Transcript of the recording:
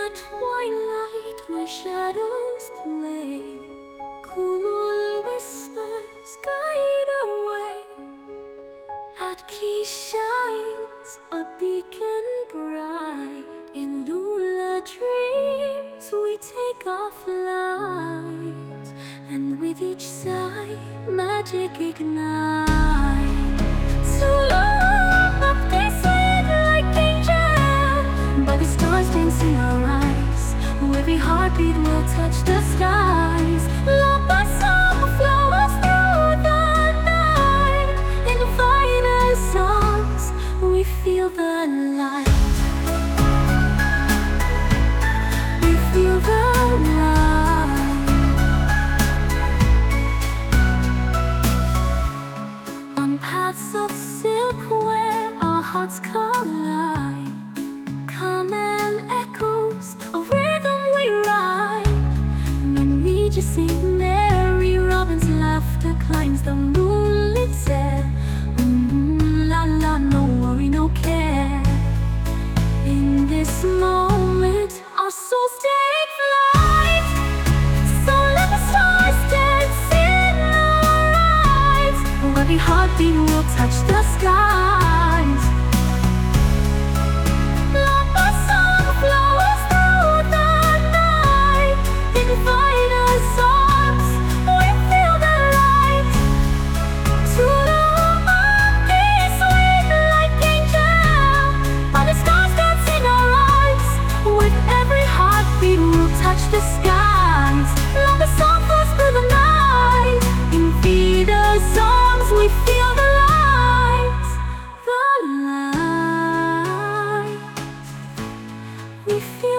twilight where shadows play, cool whispers guide away. At key shines a beacon bright. In Lula dreams we take our flight, and with each sigh magic ignites. So long up they slid like angels, by the stars dancing our eyes. Every heartbeat will touch the skies. Love by song will flow us through the night. In the finest songs we feel the light. We feel the light. On paths of silk where our hearts collide, common echoes of rhythm we ride. And we just sing Mary Robin's laughter climbs the moonlit air. La la, no worry, no care. In this moment our souls take flight. So let the stars dance in our eyes. Every heartbeat will touch the skies. Love by song flow us through the night. Invite us arms, we feel the light. To the mountains swing like angels, by the stars dancing our eyes. With every heartbeat we'll touch the skies. Love the song flows through the night. In Vida's songs we feel the light. The light. We feel